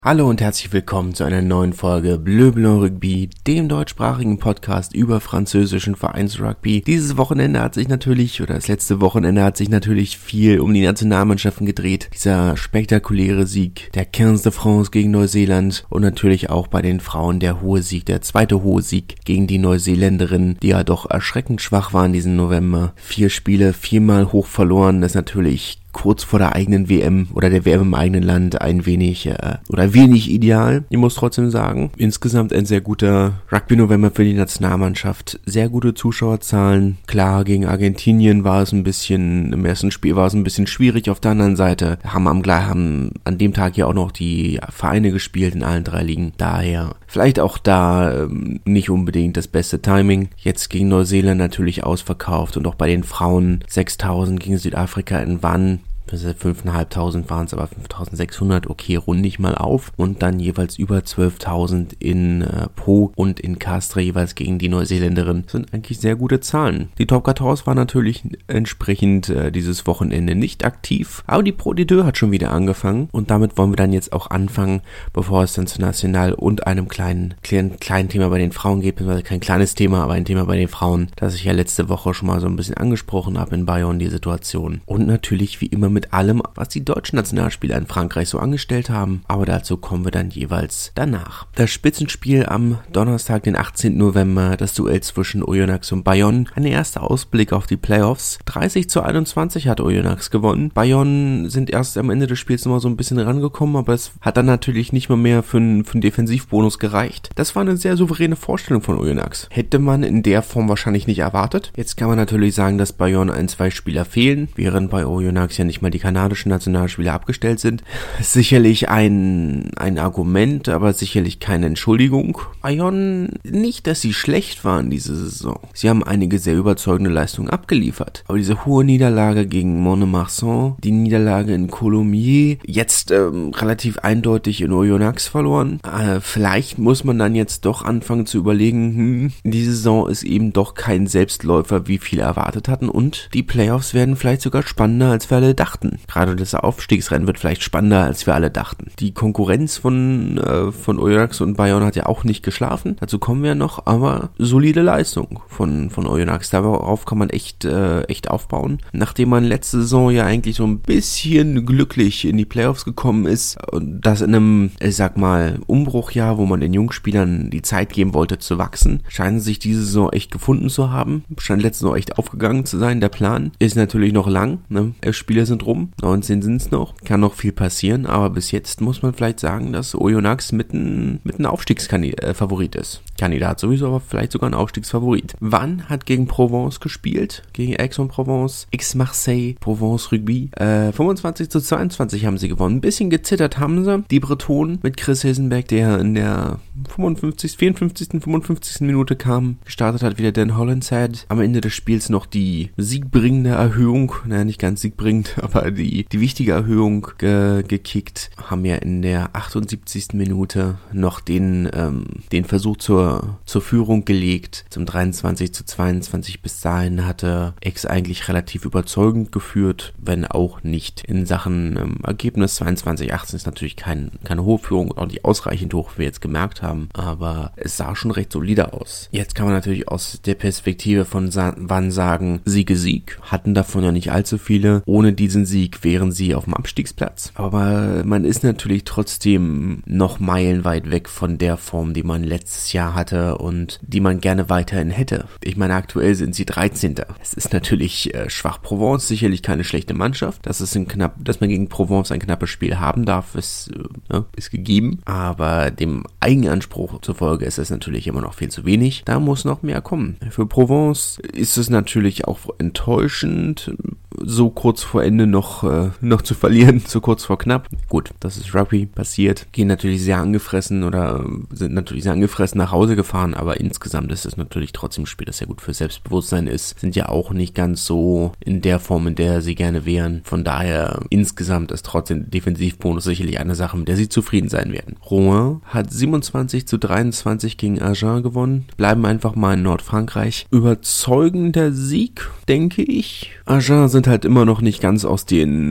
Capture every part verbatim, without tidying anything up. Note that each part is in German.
Hallo und herzlich willkommen zu einer neuen Folge Bleu Blanc Rugby, dem deutschsprachigen Podcast über französischen Vereinsrugby. Dieses Wochenende hat sich natürlich, oder das letzte Wochenende hat sich natürlich viel um die Nationalmannschaften gedreht. Dieser spektakuläre Sieg der quinze de France gegen Neuseeland und natürlich auch bei den Frauen der hohe Sieg, der zweite hohe Sieg gegen die Neuseeländerinnen, die ja doch erschreckend schwach waren diesen November. Vier Spiele, viermal hoch verloren, das ist natürlich kurz vor der eigenen W M oder der W M im eigenen Land ein wenig äh, oder wenig ideal. Ich muss trotzdem sagen, insgesamt ein sehr guter Rugby-November für die Nationalmannschaft. Sehr gute Zuschauerzahlen. Klar, gegen Argentinien war es ein bisschen, im ersten Spiel war es ein bisschen schwierig. Auf der anderen Seite haben am haben an dem Tag ja auch noch die Vereine gespielt in allen drei Ligen. Daher vielleicht auch da ähm, nicht unbedingt das beste Timing. Jetzt gegen Neuseeland natürlich ausverkauft und auch bei den Frauen sechstausend gegen Südafrika in Wann. fünftausendfünfhundert waren es, aber fünftausendsechshundert, okay, runde ich mal auf. Und dann jeweils über zwölftausend in äh, Po und in Castres jeweils gegen die Neuseeländerin. Das sind eigentlich sehr gute Zahlen. Die Top quatorze war natürlich entsprechend äh, dieses Wochenende nicht aktiv, aber die Pro de Deux hat schon wieder angefangen. Und damit wollen wir dann jetzt auch anfangen, bevor es dann zu National und einem kleinen, kleinen, kleinen Thema bei den Frauen geht, beziehungsweise kein kleines Thema, aber ein Thema bei den Frauen, das ich ja letzte Woche schon mal so ein bisschen angesprochen habe in Bayonne, die Situation. Und natürlich wie immer mit mit allem, was die deutschen Nationalspieler in Frankreich so angestellt haben, aber dazu kommen wir dann jeweils danach. Das Spitzenspiel am Donnerstag, den achtzehnten November, das Duell zwischen Oyonnax und Bayonne, ein erster Ausblick auf die Playoffs. dreißig zu einundzwanzig hat Oyonnax gewonnen. Bayonne sind erst am Ende des Spiels nochmal so ein bisschen rangekommen, aber es hat dann natürlich nicht mal mehr für einen, für einen Defensivbonus gereicht. Das war eine sehr souveräne Vorstellung von Oyonnax. Hätte man in der Form wahrscheinlich nicht erwartet. Jetzt kann man natürlich sagen, dass Bayonne ein, zwei Spieler fehlen, während bei Oyonnax ja nicht mal die kanadischen Nationalspieler abgestellt sind. Sicherlich ein, ein Argument, aber sicherlich keine Entschuldigung. Bayonne, nicht, dass sie schlecht waren diese Saison. Sie haben einige sehr überzeugende Leistungen abgeliefert. Aber diese hohe Niederlage gegen Mont-de-Marsan, die Niederlage in Colomiers, jetzt ähm, relativ eindeutig in Oyonnax verloren. Äh, vielleicht muss man dann jetzt doch anfangen zu überlegen, hm, die Saison ist eben doch kein Selbstläufer, wie viele erwartet hatten, und die Playoffs werden vielleicht sogar spannender, als wir alle dachten. Gerade das Aufstiegsrennen wird vielleicht spannender, als wir alle dachten. Die Konkurrenz von, äh, von Oyonnax und Bayonne hat ja auch nicht geschlafen. Dazu kommen wir noch, aber solide Leistung von, von Oyonnax. Darauf kann man echt, äh, echt aufbauen. Nachdem man letzte Saison ja eigentlich so ein bisschen glücklich in die Playoffs gekommen ist, und das in einem, ich sag mal, Umbruchjahr, wo man den Jungspielern die Zeit geben wollte zu wachsen, scheinen sich diese Saison echt gefunden zu haben. Scheint letzte Saison echt aufgegangen zu sein. Der Plan ist natürlich noch lang, ne? Elf Spiele sind rum. neunzehn sind es noch. Kann noch viel passieren, aber bis jetzt muss man vielleicht sagen, dass Oyonnax mit ein, mit ein Aufstiegsfavorit ist. Kandidat sowieso, aber vielleicht sogar ein Aufstiegsfavorit. Wann hat gegen Provence gespielt? Gegen Aix-en-Provence, Aix-Marseille, Provence Rugby. Äh, fünfundzwanzig zu zweiundzwanzig haben sie gewonnen. Ein bisschen gezittert haben sie. Die Bretonen mit Chris Hilsenberg, der in der fünfundfünfzigsten, vierundfünfzigsten, fünfundfünfzigsten Minute kam. Gestartet hat wieder Dan Hollinshead. Am Ende des Spiels noch die siegbringende Erhöhung, naja, nicht ganz siegbringend, aber die, die wichtige Erhöhung ge, gekickt. Haben ja in der achtundsiebzigsten Minute noch den, ähm, den Versuch zur, zur Führung gelegt. Zum dreiundzwanzig zu zweiundzwanzig. Bis dahin hatte Aix eigentlich relativ überzeugend geführt, wenn auch nicht in Sachen ähm, Ergebnis. zweiundzwanzig achtzehn ist natürlich kein, keine hohe Führung, auch nicht ausreichend hoch, wie wir jetzt gemerkt haben, aber es sah schon recht solide aus. Jetzt kann man natürlich aus der Perspektive von Sa- Wann sagen, Siege Sieg, hatten davon ja nicht allzu viele. Ohne diesen Sieg wären sie auf dem Abstiegsplatz, aber man ist natürlich trotzdem noch meilenweit weg von der Form, die man letztes Jahr hatte und die man gerne weiterhin hätte. Ich meine, aktuell sind sie dreizehnter Es ist natürlich äh, schwach. Provence sicherlich keine schlechte Mannschaft. Das ist ein knapp, dass man gegen Provence ein knappes Spiel haben darf, ist, äh, ja, ist gegeben, aber dem Eigenanspruch zufolge ist es natürlich immer noch viel zu wenig. Da muss noch mehr kommen. Für Provence ist es natürlich auch enttäuschend, so kurz vor Ende noch, äh, noch zu verlieren, so kurz vor knapp. Gut, das ist Rugby, passiert. Gehen natürlich sehr angefressen oder sind natürlich sehr angefressen nach Hause gefahren, aber insgesamt ist es natürlich trotzdem ein Spiel, das sehr gut für Selbstbewusstsein ist. Sind ja auch nicht ganz so in der Form, in der sie gerne wären. Von daher insgesamt ist trotzdem Defensivbonus sicherlich eine Sache, mit der sie zufrieden sein werden. Rouen hat siebenundzwanzig zu dreiundzwanzig gegen Agen gewonnen. Bleiben einfach mal in Nordfrankreich. Überzeugender Sieg, denke ich. Agen sind halt immer noch nicht ganz aus den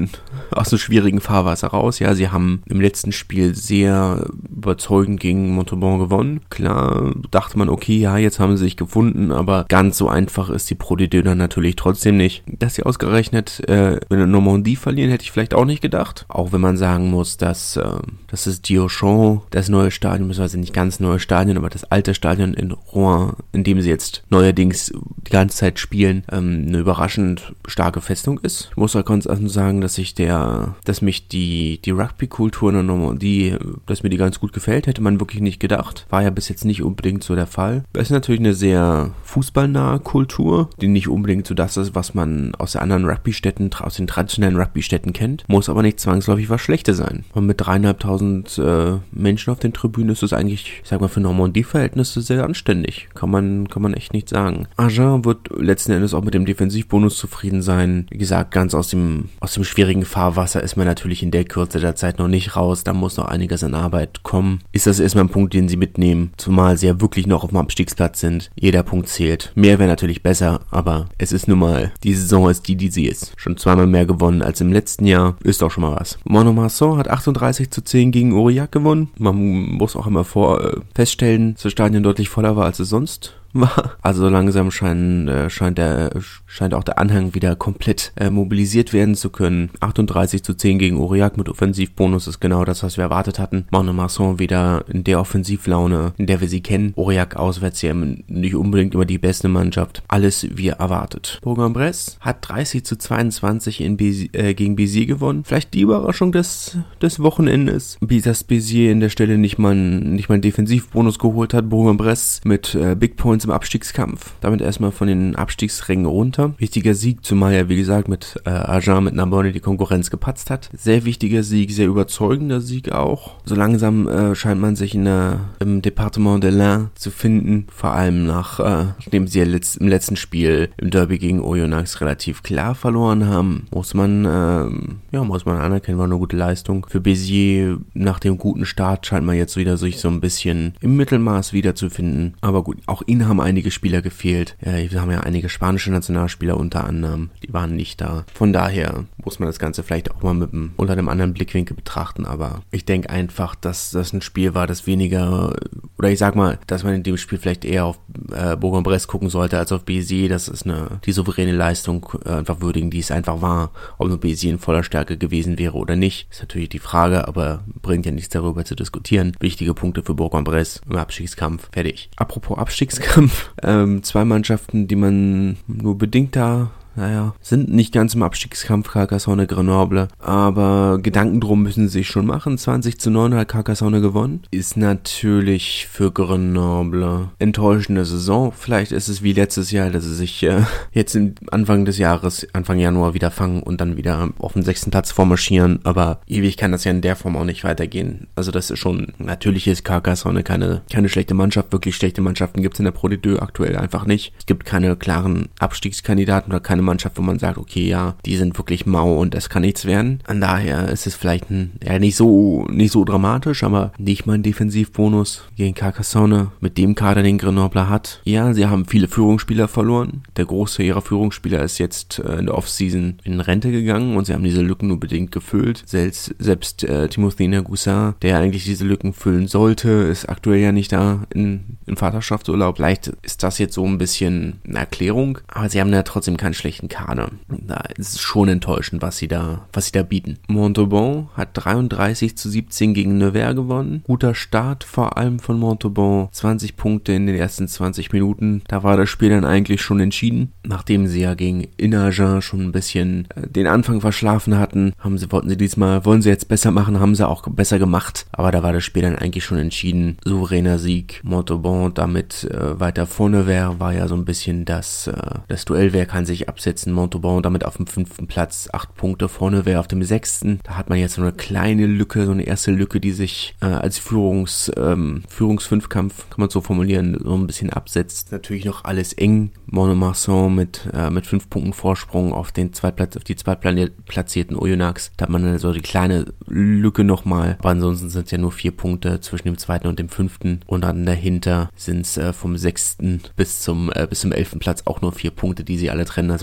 aus dem schwierigen Fahrwasser raus. Ja, sie haben im letzten Spiel sehr überzeugend gegen Montauban gewonnen. Klar, dachte man, okay, ja, jetzt haben sie sich gefunden, aber ganz so einfach ist die Pro D deux dann natürlich trotzdem nicht. Dass sie ausgerechnet äh, in Normandie verlieren, hätte ich vielleicht auch nicht gedacht. Auch wenn man sagen muss, dass äh, das ist Diochon, das neue Stadion, beziehungsweise nicht ganz neue Stadion, aber das alte Stadion in Rouen, in dem sie jetzt neuerdings die ganze Zeit spielen, ähm, eine überraschend starke Festung ist. Ich muss auch ganz offen sagen, dass ich der, dass mich die, die Rugby-Kultur in der Normandie, dass mir die ganz gut gefällt, hätte man wirklich nicht gedacht. War ja bis jetzt nicht unbedingt so der Fall. Es ist natürlich eine sehr fußballnahe Kultur, die nicht unbedingt so das ist, was man aus den anderen Rugby-Städten, aus den traditionellen Rugby-Städten kennt. Muss aber nicht zwangsläufig was Schlechtes sein. Und mit dreieinhalbtausend äh, Menschen auf den Tribünen ist es eigentlich, ich sag mal, für Normandie-Verhältnisse sehr anständig. Kann man, kann man echt nicht sagen. Agen wird letzten Endes auch mit dem Defensivbonus zufrieden sein. Wie gesagt, ganz aus dem, aus dem schwierigen Fahrwasser ist man natürlich in der Kürze der Zeit noch nicht raus. Da muss noch einiges an Arbeit kommen. Ist das erstmal ein Punkt, den sie mitnehmen, zumal sie ja wirklich noch auf dem Abstiegsplatz sind. Jeder Punkt zählt. Mehr wäre natürlich besser, aber es ist nun mal, die Saison ist die, die sie ist. Schon zweimal mehr gewonnen als im letzten Jahr. Ist doch schon mal was. Mont-de-Marsan hat achtunddreißig zu zehn gegen Aurillac gewonnen. Man muss auch immer vor äh, feststellen, dass das Stadion deutlich voller war, als es sonst war. Also langsam scheint, äh, scheint, der, scheint auch der Anhang wieder komplett äh, mobilisiert werden zu können. achtunddreißig zu zehn gegen Aurillac mit Offensivbonus ist genau das, was wir erwartet hatten. Mont-de-Marsan wieder in der Offensivlaune, in der wir sie kennen. Aurillac auswärts ja nicht unbedingt immer die beste Mannschaft. Alles wie erwartet. Bourg-en-Bresse hat dreißig zu zweiundzwanzig in Béziers, äh, gegen Béziers gewonnen. Vielleicht die Überraschung des, des Wochenendes. Wie das Béziers in der Stelle nicht mal, nicht mal einen Defensivbonus geholt hat. Bourg-en-Bresse mit äh, Big Points im Abstiegskampf. Damit erstmal von den Abstiegsrängen runter. Wichtiger Sieg, zumal ja, wie gesagt, mit äh, Agen, mit Narbonne die Konkurrenz gepatzt hat. Sehr wichtiger Sieg, sehr überzeugender Sieg auch. So langsam äh, scheint man sich in der, im Departement de l'Ain zu finden. Vor allem nach, äh, nachdem sie ja letzt, im letzten Spiel im Derby gegen Oyonnax relativ klar verloren haben, muss man, äh, ja, muss man anerkennen, war eine gute Leistung. Für Béziers nach dem guten Start scheint man jetzt wieder sich so ein bisschen im Mittelmaß wiederzufinden. Aber gut, auch ihnen haben einige Spieler gefehlt. Ja, wir haben ja einige spanische Nationalspieler unter anderem, die waren nicht da. Von daher muss man das Ganze vielleicht auch mal mit einem, unter einem anderen Blickwinkel betrachten, aber ich denke einfach, dass das ein Spiel war, das weniger, oder ich sag mal, dass man in dem Spiel vielleicht eher auf äh, Bourg-en-Bresse gucken sollte als auf Béziers. Das ist eine, die souveräne Leistung äh, einfach würdigen, die es einfach war. Ob nur Béziers in voller Stärke gewesen wäre oder nicht, ist natürlich die Frage, aber bringt ja nichts darüber zu diskutieren. Wichtige Punkte für Bourg-en-Bresse im Abstiegskampf. Fertig. Apropos Abstiegskampf, Ähm, zwei Mannschaften, die man nur bedingt da, naja, sind nicht ganz im Abstiegskampf, Carcassonne, Grenoble, aber Gedanken drum müssen sie sich schon machen. zwanzig zu neun hat Carcassonne gewonnen. Ist natürlich für Grenoble enttäuschende Saison. Vielleicht ist es wie letztes Jahr, dass sie sich äh, jetzt im Anfang des Jahres, Anfang Januar wieder fangen und dann wieder auf den sechsten Platz vormarschieren, aber ewig kann das ja in der Form auch nicht weitergehen. Also das ist schon, natürlich ist Carcassonne keine, keine schlechte Mannschaft, wirklich schlechte Mannschaften gibt es in der Pro D deux aktuell einfach nicht. Es gibt keine klaren Abstiegskandidaten oder keine Mannschaft, wo man sagt, okay, ja, die sind wirklich mau und das kann nichts werden. An daher ist es vielleicht ein, ja, nicht so, nicht so dramatisch, aber nicht mal ein Defensivbonus gegen Carcassonne mit dem Kader, den Grenoble hat. Ja, sie haben viele Führungsspieler verloren. Der Großteil ihrer Führungsspieler ist jetzt äh, in der Offseason in Rente gegangen und sie haben diese Lücken nur bedingt gefüllt. Selbst, selbst äh, Timothy Nagoussin, der eigentlich diese Lücken füllen sollte, ist aktuell ja nicht da in, in Vaterschaftsurlaub. Vielleicht ist das jetzt so ein bisschen eine Erklärung, aber sie haben ja trotzdem keinen schlechten Kader. Da ist es schon enttäuschend, was sie da, was sie da bieten. Montauban hat dreiunddreißig zu siebzehn gegen Nevers gewonnen. Guter Start vor allem von Montauban. zwanzig Punkte in den ersten zwanzig Minuten. Da war das Spiel dann eigentlich schon entschieden. Nachdem sie ja gegen Agen schon ein bisschen äh, den Anfang verschlafen hatten, haben sie, wollten sie diesmal, wollen sie jetzt besser machen, haben sie auch besser gemacht. Aber da war das Spiel dann eigentlich schon entschieden. Souveräner Sieg. Montauban damit äh, weiter vorne wäre, war ja so ein bisschen das, äh, das Duell, wer kann sich absetzen. Montauban damit auf dem fünften Platz, acht Punkte vorne wäre auf dem sechsten. Da hat man jetzt so eine kleine Lücke, so eine erste Lücke, die sich äh, als Führungs, ähm, Führungsfünfkampf, kann man so formulieren, so ein bisschen absetzt. Natürlich noch alles eng. Mont-de-Marsan mit, äh, mit fünf Punkten Vorsprung auf den Zweitplatz, auf die zweitplatzierten Oyonnax. Da hat man so die kleine Lücke nochmal. Aber ansonsten sind es ja nur vier Punkte zwischen dem zweiten und dem fünften. Und dann dahinter sind es äh, vom sechsten bis zum, äh, bis zum elften Platz auch nur vier Punkte, die sie alle trennen. Also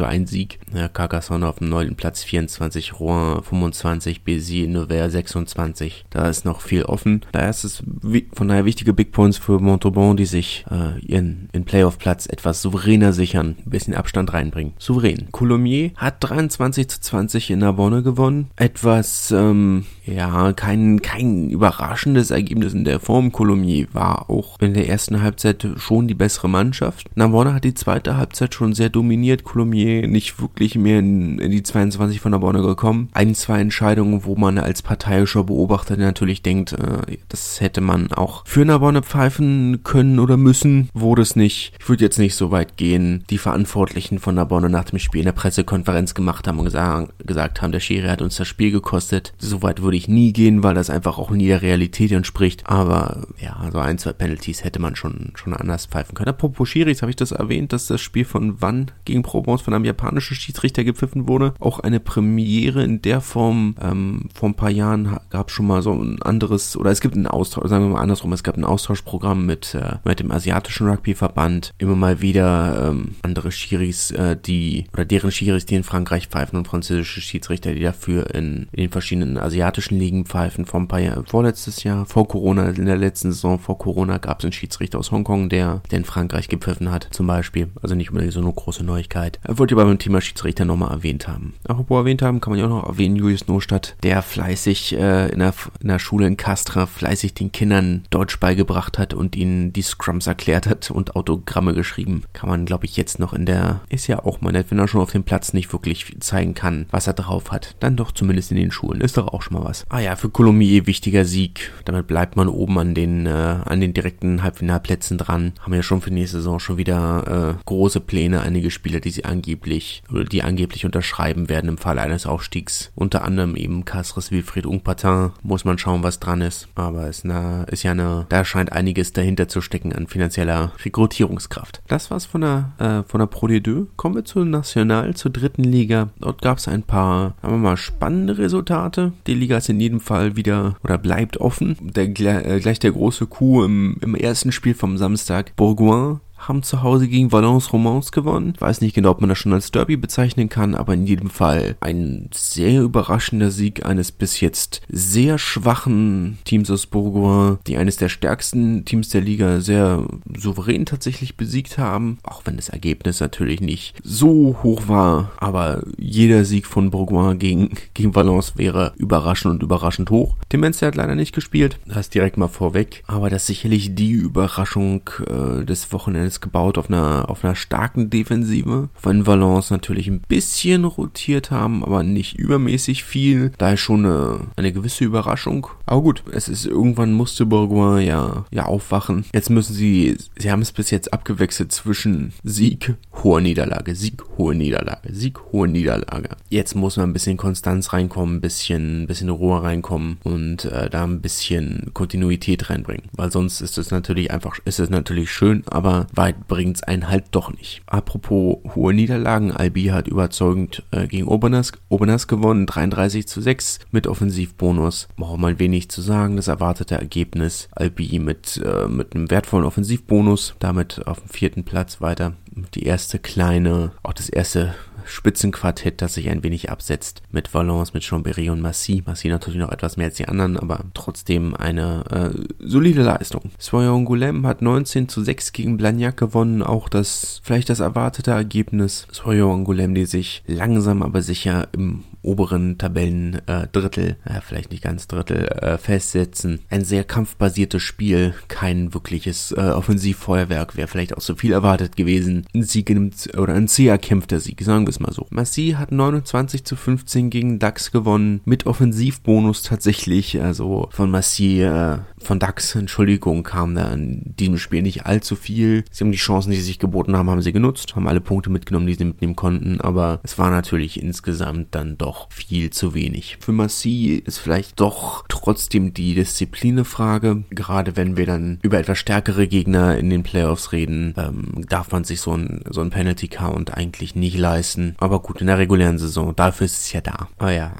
für einen Sieg. Ja, Carcassonne auf dem neunten Platz vierundzwanzig, Rouen fünfundzwanzig, Béziers, Nevers sechsundzwanzig. Da ist noch viel offen. Da ist es von daher wichtige Big Points für Montauban, die sich äh, ihren, ihren Playoff-Platz etwas souveräner sichern, ein bisschen Abstand reinbringen. Souverän. Coulommiers hat dreiundzwanzig zu zwanzig in Narbonne gewonnen. Etwas, ähm, ja, kein, kein überraschendes Ergebnis in der Form. Coulommiers war auch in der ersten Halbzeit schon die bessere Mannschaft. Narbonne hat die zweite Halbzeit schon sehr dominiert. Coulommiers nicht wirklich mehr in, in die zweiundzwanzig von Narbonne gekommen. Ein, zwei Entscheidungen, wo man als parteiischer Beobachter natürlich denkt, äh, das hätte man auch für Narbonne pfeifen können oder müssen, wurde es nicht. Ich würde jetzt nicht so weit gehen. Die Verantwortlichen von Narbonne nach dem Spiel in der Pressekonferenz gemacht haben und gesagt, gesagt haben, der Schiri hat uns das Spiel gekostet. So weit würde ich nie gehen, weil das einfach auch nie der Realität entspricht. Aber ja, so ein, zwei Penalties hätte man schon, schon anders pfeifen können. Apropos Schiris, habe ich das erwähnt, dass das Spiel von Vannes gegen Provence von einem japanischen Schiedsrichter gepfiffen wurde. Auch eine Premiere in der Form. Ähm, vor ein paar Jahren gab es schon mal so ein anderes, oder es gibt einen Austausch, sagen wir mal andersrum, es gab ein Austauschprogramm mit, äh, mit dem asiatischen Rugbyverband. Immer mal wieder ähm, andere Schiris, äh, die, oder deren Schiris, die in Frankreich pfeifen und französische Schiedsrichter, die dafür in, in den verschiedenen asiatischen Ligen pfeifen. Vor ein paar Jahren, vorletztes Jahr, vor Corona, in der letzten Saison vor Corona gab es einen Schiedsrichter aus Hongkong, der, der in Frankreich gepfiffen hat, zum Beispiel. Also nicht unbedingt so eine große Neuigkeit. Er wollte aber beim Thema Schiedsrichter nochmal erwähnt haben. Apropos erwähnt haben, kann man ja auch noch erwähnen, Julius Nostadt, der fleißig äh, in, der, in der Schule in Castres fleißig den Kindern Deutsch beigebracht hat und ihnen die Scrums erklärt hat und Autogramme geschrieben. Kann man, glaube ich, jetzt noch in der, ist ja auch mal nett, wenn er schon auf dem Platz nicht wirklich zeigen kann, was er drauf hat. Dann doch zumindest in den Schulen. Ist doch auch schon mal was. Ah ja, für Coulommiers wichtiger Sieg. Damit bleibt man oben an den, äh, an den direkten Halbfinalplätzen dran. Haben ja schon für die nächste Saison schon wieder äh, große Pläne. Einige Spieler, die sie angeblich, oder die angeblich unterschreiben werden im Fall eines Aufstiegs. Unter anderem eben Castres, Wilfried Ungpatin. Muss man schauen, was dran ist. Aber es ist, eine, ist ja eine, da scheint einiges dahinter zu stecken an finanzieller Rekrutierungskraft. Das war's von der, äh, von der Pro D zwei. Kommen wir zur National, zur dritten Liga. Dort gab es ein paar, sagen wir mal, spannende Resultate. Die Liga ist in jedem Fall wieder, oder bleibt offen. Der, äh, gleich der große Coup im, im ersten Spiel vom Samstag. Bourgoin haben zu Hause gegen Valence Romans gewonnen. Ich weiß nicht genau, ob man das schon als Derby bezeichnen kann, aber in jedem Fall ein sehr überraschender Sieg eines bis jetzt sehr schwachen Teams aus Bourgoin, die eines der stärksten Teams der Liga sehr souverän tatsächlich besiegt haben, auch wenn das Ergebnis natürlich nicht so hoch war, aber jeder Sieg von Bourgoin gegen, gegen Valence wäre überraschend und überraschend hoch. Tim Menzer hat leider nicht gespielt, das direkt mal vorweg, aber das ist sicherlich die Überraschung äh, des Wochenendes gebaut auf einer, auf einer starken Defensive. Wenn Valence natürlich ein bisschen rotiert haben, aber nicht übermäßig viel. Da ist schon eine, eine gewisse Überraschung. Aber gut, es ist irgendwann musste Bourgoin ja, ja aufwachen. Jetzt müssen sie, sie haben es bis jetzt abgewechselt zwischen Sieg, hohe Niederlage, Sieg, hohe Niederlage, Sieg, hohe Niederlage. Jetzt muss man ein bisschen Konstanz reinkommen, ein bisschen, ein bisschen Ruhe reinkommen und äh, da ein bisschen Kontinuität reinbringen. Weil sonst ist es natürlich einfach, ist es natürlich schön, aber weit bringt's einen halt doch nicht. Apropos hohe Niederlagen, Albi hat überzeugend äh, gegen Aubenas, Aubenas gewonnen, dreiunddreißig zu sechs mit Offensivbonus. Braucht man wenig zu sagen, das erwartete Ergebnis. Albi mit, äh, mit einem wertvollen Offensivbonus, damit auf dem vierten Platz weiter. Die erste kleine, auch das erste Spitzenquartett, das sich ein wenig absetzt mit Valence, mit Chambéry und Massy. Massy natürlich noch etwas mehr als die anderen, aber trotzdem eine äh, solide Leistung. Soyons-Angoulême hat neunzehn zu sechs gegen Blagnac gewonnen, auch das vielleicht das erwartete Ergebnis. Soyons-Angoulême, die sich langsam aber sicher im oberen Tabellendrittel, äh, vielleicht nicht ganz Drittel, äh, festsetzen. Ein sehr kampfbasiertes Spiel, kein wirkliches äh, Offensivfeuerwerk, wäre vielleicht auch so viel erwartet gewesen. Ein Sieg in einem, oder ein sehr erkämpfter Sieg, sagen wir es mal so. Massy hat neunundzwanzig zu fünfzehn gegen Dax gewonnen, mit Offensivbonus tatsächlich, also von Massy, äh, von Dax, Entschuldigung, kam da in diesem Spiel nicht allzu viel. Sie haben die Chancen, die sie sich geboten haben, haben sie genutzt, haben alle Punkte mitgenommen, die sie mitnehmen konnten, aber es war natürlich insgesamt dann doch viel zu wenig. Für Massy ist vielleicht doch trotzdem die Disziplinefrage, gerade wenn wir dann über etwas stärkere Gegner in den Playoffs reden, ähm, darf man sich so ein, so ein Penalty-Count eigentlich nicht leisten. Aber gut, in der regulären Saison, dafür ist es ja da. Aber ja,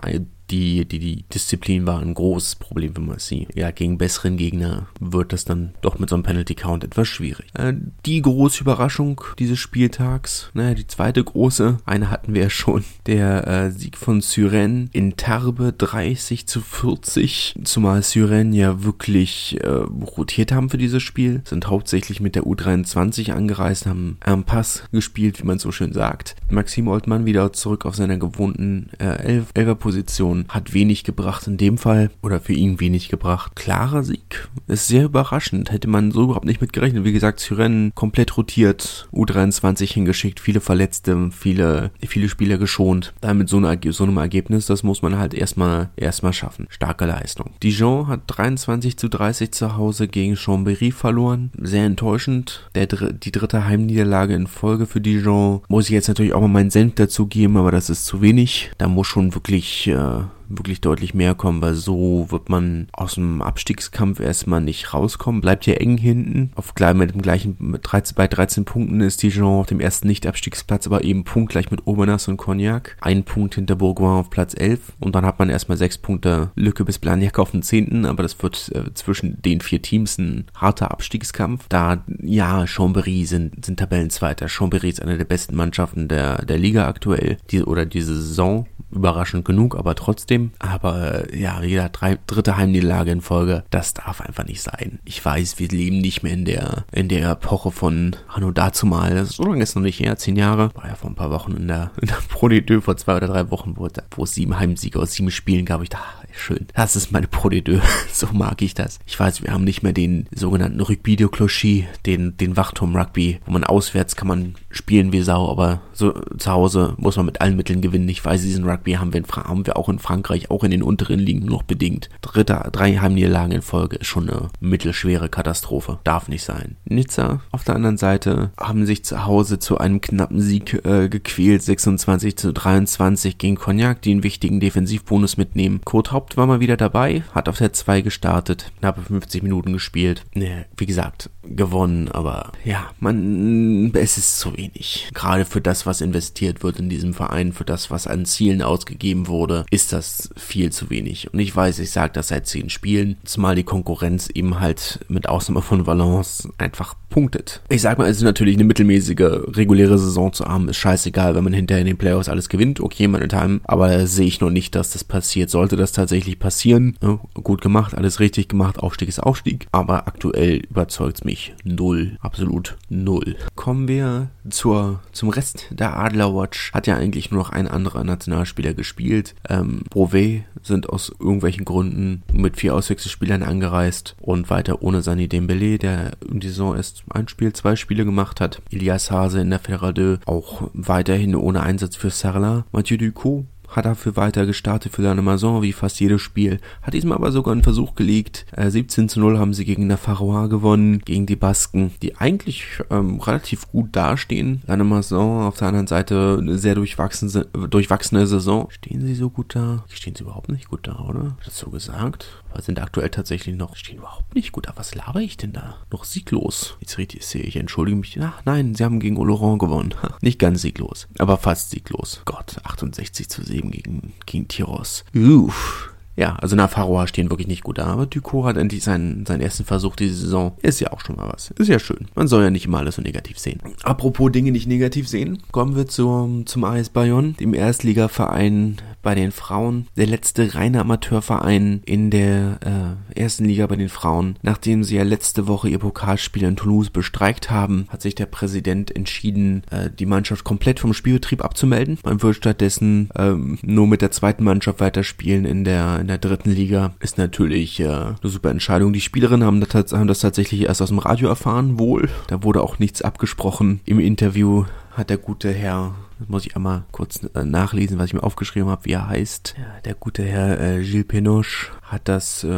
die, die, die Disziplin war ein großes Problem für Marseille. Ja, gegen besseren Gegner wird das dann doch mit so einem Penalty-Count etwas schwierig. Äh, die große Überraschung dieses Spieltags, naja, die zweite große, eine hatten wir ja schon, der äh, Sieg von Suresnes in Tarbes dreißig zu vierzig, zumal Suresnes ja wirklich äh, rotiert haben für dieses Spiel, sind hauptsächlich mit der U dreiundzwanzig angereist, haben einen Pass gespielt, wie man so schön sagt. Maxime Oltmann wieder zurück auf seiner gewohnten äh, Elf Elfer-Position, hat wenig gebracht in dem Fall, oder für ihn wenig gebracht. Klarer Sieg, ist sehr überraschend, hätte man so überhaupt nicht mit gerechnet. Wie gesagt, Suresnes komplett rotiert, U dreiundzwanzig hingeschickt, viele Verletzte, viele, viele Spieler geschont. Dann mit so, einer, so einem Ergebnis, das muss man halt erstmal erstmal schaffen. Starke Leistung. Dijon hat dreiundzwanzig zu dreißig zu Hause gegen Chambéry verloren. Sehr enttäuschend. Der, die dritte Heimniederlage in Folge für Dijon. Muss ich jetzt natürlich auch mal meinen Senf dazu geben, aber das ist zu wenig. Da muss schon wirklich... Äh, wirklich deutlich mehr kommen, weil so wird man aus dem Abstiegskampf erstmal nicht rauskommen. Bleibt ja eng hinten. Auf gleich mit dem gleichen, mit dreizehn, bei dreizehn Punkten ist Dijon auf dem ersten Nicht-Abstiegsplatz, aber eben punktgleich mit Aubenas und Cognac. Ein Punkt hinter Bourgoin auf Platz elf und dann hat man erstmal sechs Punkte Lücke bis Blagnac auf den zehnten, aber das wird äh, zwischen den vier Teams ein harter Abstiegskampf. Da, ja, Chambéry sind, sind Tabellenzweiter. Chambéry ist eine der besten Mannschaften der, der Liga aktuell, die, oder diese Saison. Überraschend genug, aber trotzdem. Aber äh, ja, jeder drei, dritte Heimniederlage in Folge, das darf einfach nicht sein. Ich weiß, wir leben nicht mehr in der in der Epoche von Hanno dazumal. Das ist so lange ist noch nicht her, zehn Jahre. War ja vor ein paar Wochen in der, in der Pro D deux, vor zwei oder drei Wochen, wo, wo es sieben Heimsiege aus sieben Spielen gab. Ich dachte, schön, das ist meine Pro D deux. So mag ich das. Ich weiß, wir haben nicht mehr den sogenannten Rugby de Clocher, den, den Wachturm-Rugby, wo man auswärts kann man spielen wie Sau, aber so zu Hause muss man mit allen Mitteln gewinnen. Ich weiß, diesen Rugby haben wir, in Fra- haben wir auch in Frankreich, auch in den unteren Ligen nur noch bedingt. Dritte, drei Heimniederlagen in Folge ist schon eine mittelschwere Katastrophe. Darf nicht sein. Nizza auf der anderen Seite haben sich zu Hause zu einem knappen Sieg äh, gequält. sechsundzwanzig zu dreiundzwanzig gegen Cognac, die einen wichtigen Defensivbonus mitnehmen. Kurt Haupt war mal wieder dabei, hat auf der zwei gestartet, knappe fünfzig Minuten gespielt. Ne, wie gesagt, gewonnen, aber ja, man, es ist zu wenig. Gerade für das, was investiert wird in diesem Verein, für das, was an Zielen ausgegeben wurde, ist das viel zu wenig. Und ich weiß, ich sage das seit zehn Spielen, zumal die Konkurrenz eben halt mit Ausnahme von Valence einfach punktet. Ich sag mal, es ist natürlich eine mittelmäßige, reguläre Saison zu haben, ist scheißegal, wenn man hinterher in den Playoffs alles gewinnt, okay, meine Time, aber sehe ich noch nicht, dass das passiert. Sollte das tatsächlich passieren, ja, gut gemacht, alles richtig gemacht, Aufstieg ist Aufstieg, aber aktuell überzeugt's mich null, absolut null. Kommen wir zur, zum Rest der Adlerwatch. Hat ja eigentlich nur noch ein anderer Nationalspieler gespielt. Ähm, Beauvais sind aus irgendwelchen Gründen mit vier Auswechselspielern angereist und weiter ohne Sani Dembélé, der in die Saison erst ein Spiel, zwei Spiele gemacht hat. Elias Hase in der Fédéral deux auch weiterhin ohne Einsatz für Sarlat. Mathieu Ducot hat dafür weiter gestartet für seine Maison, wie fast jedes Spiel. Hat diesmal aber sogar einen Versuch gelegt. Äh, siebzehn zu null haben sie gegen Nafarroa gewonnen, gegen die Basken, die eigentlich ähm, relativ gut dastehen. Seine Maison auf der anderen Seite eine sehr durchwachsene, durchwachsene Saison. Stehen sie so gut da? Stehen sie überhaupt nicht gut da, oder? Hat das so gesagt? Aber sind aktuell tatsächlich noch, stehen überhaupt nicht gut da. Was laber ich denn da? Noch sieglos. Jetzt richtig sehe ich, entschuldige mich. Ach nein, sie haben gegen Oloron gewonnen. Nicht ganz sieglos, aber fast sieglos. Gott, achtundsechzig zu sieben gegen, gegen Tyros. Uff. Ja, also Nafarroa stehen wirklich nicht gut da, aber Ducot hat endlich seinen, seinen ersten Versuch diese Saison. Ist ja auch schon mal was. Ist ja schön. Man soll ja nicht immer alles so negativ sehen. Apropos Dinge nicht negativ sehen, kommen wir zum, zum A S Bayonne, dem Erstligaverein bei den Frauen. Der letzte reine Amateurverein in der äh, ersten Liga bei den Frauen. Nachdem sie ja letzte Woche ihr Pokalspiel in Toulouse bestreikt haben, hat sich der Präsident entschieden, äh, die Mannschaft komplett vom Spielbetrieb abzumelden. Man wird stattdessen ähm, nur mit der zweiten Mannschaft weiterspielen in der in der dritten Liga. Ist natürlich äh, eine super Entscheidung. Die Spielerinnen haben das, haben das tatsächlich erst aus dem Radio erfahren, wohl. Da wurde auch nichts abgesprochen. Im Interview hat der gute Herr, das muss ich einmal kurz äh, nachlesen, was ich mir aufgeschrieben habe, wie er heißt. Ja, der gute Herr äh, Gilles Penoche hat das äh,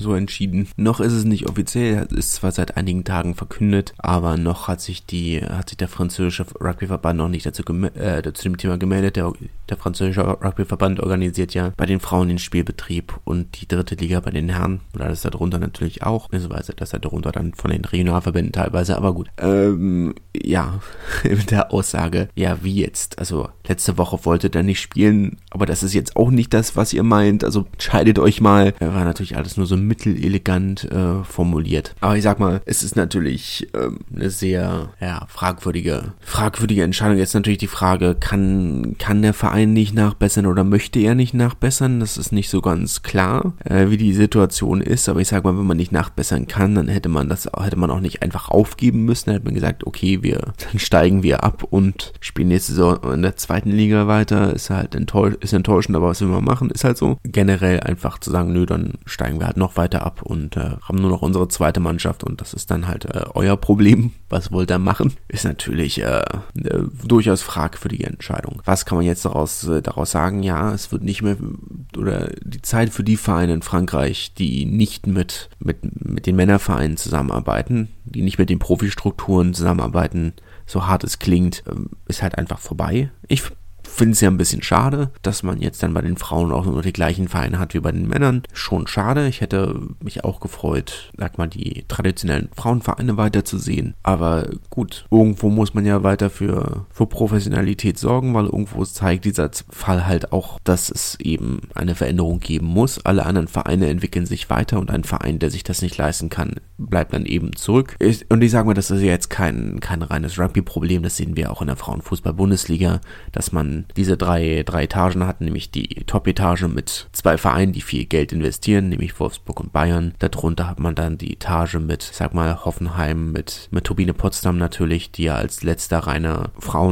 so entschieden. Noch ist es nicht offiziell, ist zwar seit einigen Tagen verkündet, aber noch hat sich die, hat sich der französische Rugbyverband noch nicht dazu, gem- äh, zu dem Thema gemeldet. Der, der französische Rugbyverband organisiert ja bei den Frauen den Spielbetrieb und die dritte Liga bei den Herren. Und alles darunter natürlich auch, beziehungsweise das hat darunter dann von den Regionalverbänden teilweise, aber gut. Ähm, ja, mit der Aussage, ja, wie jetzt? Also, letzte Woche wolltet ihr nicht spielen, aber das ist jetzt auch nicht das, was ihr meint, also entscheidet euch mal. War natürlich alles nur so mittelelegant äh, formuliert. Aber ich sag mal, es ist natürlich ähm, eine sehr, ja, fragwürdige, fragwürdige Entscheidung. Jetzt natürlich die Frage, kann, kann der Verein nicht nachbessern oder möchte er nicht nachbessern? Das ist nicht so ganz klar, äh, wie die Situation ist, aber ich sag mal, wenn man nicht nachbessern kann, dann hätte man das, hätte man auch nicht einfach aufgeben müssen, dann hätte man gesagt, okay, wir, dann steigen wir ab und spielen nächste Saison in der zweiten Liga weiter, ist halt enttäusch, ist enttäuschend, aber was will man machen, ist halt so. Generell einfach zu sagen, nö, dann steigen wir halt noch weiter ab und äh, haben nur noch unsere zweite Mannschaft und das ist dann halt äh, euer Problem. Was wollt ihr machen? Ist natürlich äh, eine durchaus fragwürdige Entscheidung. Was kann man jetzt daraus, äh, daraus sagen? Ja, es wird nicht mehr, oder die Zeit für die Vereine in Frankreich, die nicht mit, mit, mit den Männervereinen zusammenarbeiten, die nicht mit den Profistrukturen zusammenarbeiten, so hart es klingt, ist halt einfach vorbei. Ich finde es ja ein bisschen schade, dass man jetzt dann bei den Frauen auch nur die gleichen Vereine hat wie bei den Männern. Schon schade. Ich hätte mich auch gefreut, sag mal, die traditionellen Frauenvereine weiterzusehen. Aber gut, irgendwo muss man ja weiter für, für Professionalität sorgen, weil irgendwo zeigt dieser Fall halt auch, dass es eben eine Veränderung geben muss. Alle anderen Vereine entwickeln sich weiter und ein Verein, der sich das nicht leisten kann, bleibt dann eben zurück. Ich, und ich sage mal, das ist ja jetzt kein, kein reines Rugby-Problem. Das sehen wir auch in der Frauenfußball-Bundesliga, dass man diese drei, drei Etagen hatten, nämlich die Top-Etage mit zwei Vereinen, die viel Geld investieren, nämlich Wolfsburg und Bayern. Darunter hat man dann die Etage mit, ich sag mal, Hoffenheim, mit, mit Turbine Potsdam natürlich, die ja als letzter reiner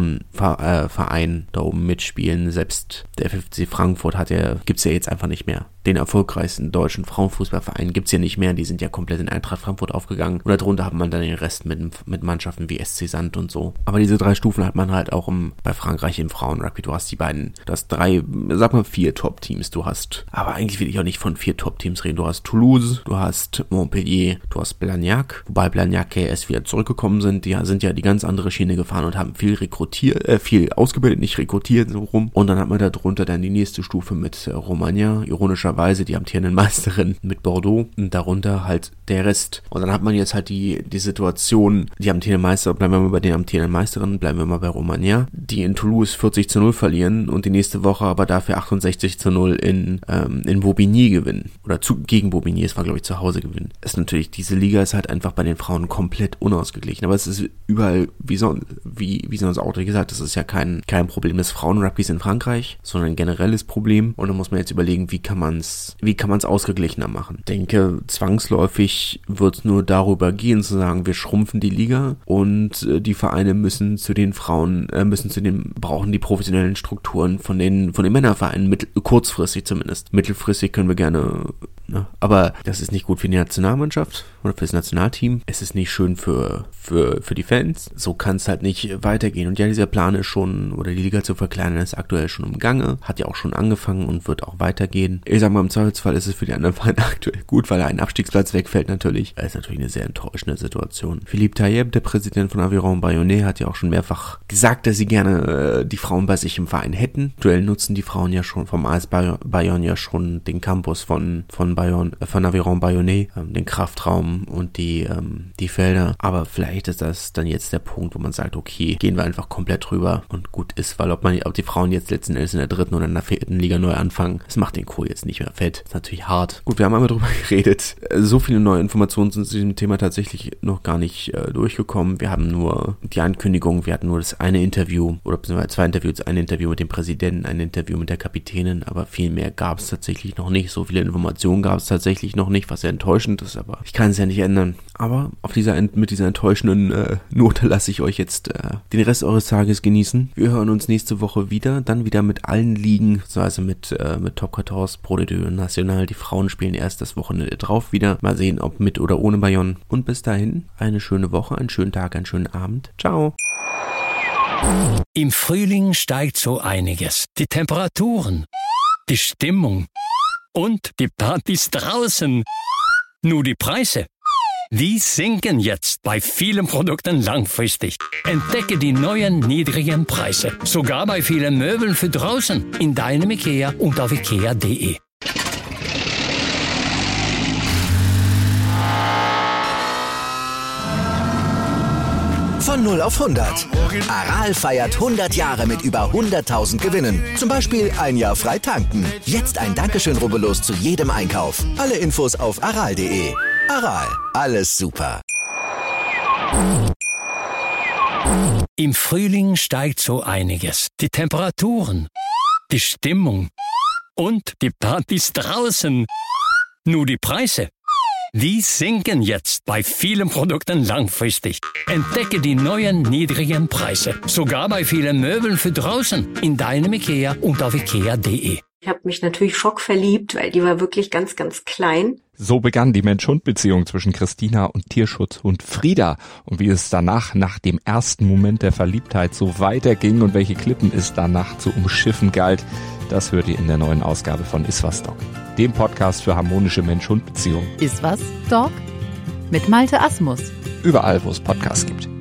Frauenverein da oben mitspielen. Selbst der F C Frankfurt hat ja, gibt's ja jetzt einfach nicht mehr. Den erfolgreichsten deutschen Frauenfußballverein gibt's ja nicht mehr, die sind ja komplett in Eintracht Frankfurt aufgegangen. Und darunter hat man dann den Rest mit, mit Mannschaften wie S C Sand und so. Aber diese drei Stufen hat man halt auch im, bei Frankreich im Frauenrugby. Du hast die beiden, du hast drei, sag mal vier Top-Teams. Du hast, aber eigentlich will ich auch nicht von vier Top-Teams reden. Du hast Toulouse, du hast Montpellier, du hast Blagnac, wobei Blagnac erst wieder zurückgekommen sind. Die sind ja die ganz andere Schiene gefahren und haben viel rekrutiert, äh, viel ausgebildet, nicht rekrutiert, so rum. Und dann hat man da drunter dann die nächste Stufe mit äh, Romagna, ironischerweise die amtierenden Meisterin mit Bordeaux und darunter halt der Rest. Und dann hat man jetzt halt die, die Situation, die amtierenden Meister, bleiben wir mal bei den amtierenden Meisterinnen, bleiben wir mal bei Romagna, die in Toulouse vierzig zu null verlieren und die nächste Woche aber dafür achtundsechzig zu null in, ähm, in Bobigny gewinnen. Oder zu, gegen Bobigny, es war glaube ich zu Hause gewinnen. Das ist natürlich, diese Liga ist halt einfach bei den Frauen komplett unausgeglichen. Aber es ist überall, wie, so, wie, wie sonst auch gesagt, das ist ja kein, kein Problem des Frauenrugbys in Frankreich, sondern ein generelles Problem. Und da muss man jetzt überlegen, wie kann man es, wie kann man es ausgeglichener machen. Ich denke, zwangsläufig wird es nur darüber gehen, zu sagen, wir schrumpfen die Liga und äh, die Vereine müssen zu den Frauen, äh, müssen zu den, brauchen die professionellen Strukturen von den, von den Männervereinen, mittel, kurzfristig zumindest. Mittelfristig können wir gerne, ne? Aber das ist nicht gut für die Nationalmannschaft oder für das Nationalteam. Es ist nicht schön für, für, für die Fans. So kann es halt nicht weitergehen. Und ja, dieser Plan ist schon, oder die Liga zu verkleinern, ist aktuell schon im Gange. Hat ja auch schon angefangen und wird auch weitergehen. Ich sag mal, im Zweifelsfall ist es für die anderen Vereine aktuell gut, weil ein Abstiegsplatz wegfällt natürlich. Das ist natürlich eine sehr enttäuschende Situation. Philippe Tailleb, der Präsident von Aviron Bayonnais, hat ja auch schon mehrfach gesagt, dass sie gerne äh, die Frauen bei sich im Verein hätten. Aktuell nutzen die Frauen ja schon vom A S Bayonne ja schon den Campus von, von Bayonne, äh, von Aviron Bayonnais, ähm, den Kraftraum und die, ähm, die Felder. Aber vielleicht ist das dann jetzt der Punkt, wo man sagt, okay, gehen wir einfach komplett drüber und gut ist, weil ob man, ob die Frauen jetzt letzten Endes in der dritten oder in der vierten Liga neu anfangen, das macht den Kohl jetzt nicht mehr fett. Ist natürlich hart. Gut, wir haben einmal drüber geredet. So viele neue Informationen sind zu diesem Thema tatsächlich noch gar nicht äh, durchgekommen. Wir haben nur die Ankündigung, wir hatten nur das eine Interview oder beziehungsweise zwei Interviews, ein Interview mit dem Präsidenten, ein Interview mit der Kapitänin, aber viel mehr gab es tatsächlich noch nicht. So viele Informationen gab es tatsächlich noch nicht, was sehr enttäuschend ist, aber ich kann es ja nicht ändern. Aber auf dieser mit dieser enttäuschenden äh, Note lasse ich euch jetzt äh, den Rest eures Tages genießen. Wir hören uns nächste Woche wieder, dann wieder mit allen Ligen, also mit, äh, mit Top vierzehn, Pro D deux National. Die Frauen spielen erst das Wochenende drauf wieder. Mal sehen, ob mit oder ohne Bayonne. Und bis dahin, eine schöne Woche, einen schönen Tag, einen schönen Abend. Ciao. Im Frühling steigt so einiges. Die Temperaturen, die Stimmung und die Partys draußen. Nur die Preise, die sinken jetzt bei vielen Produkten langfristig. Entdecke die neuen niedrigen Preise, sogar bei vielen Möbeln für draußen, in deinem IKEA und auf ikea punkt de. Von null auf hundert. Aral feiert hundert Jahre mit über hunderttausend Gewinnen. Zum Beispiel ein Jahr frei tanken. Jetzt ein Dankeschön, rubbellos zu jedem Einkauf. Alle Infos auf aral punkt de. Aral, alles super. Im Frühling steigt so einiges. Die Temperaturen, die Stimmung und die Partys draußen. Nur die Preise, die sinken jetzt bei vielen Produkten langfristig. Entdecke die neuen niedrigen Preise, sogar bei vielen Möbeln für draußen, in deinem IKEA und auf ikea punkt de. Ich habe mich natürlich schockverliebt, weil die war wirklich ganz, ganz klein. So begann die Mensch-Hund-Beziehung zwischen Christina und Tierschutzhund Frieda. Und wie es danach, nach dem ersten Moment der Verliebtheit, so weiterging und welche Klippen es danach zu umschiffen galt, das hört ihr in der neuen Ausgabe von Iswas Dog, dem Podcast für harmonische Mensch-Hund-Beziehungen. Iswas Dog? Mit Malte Asmus. Überall, wo es Podcasts gibt.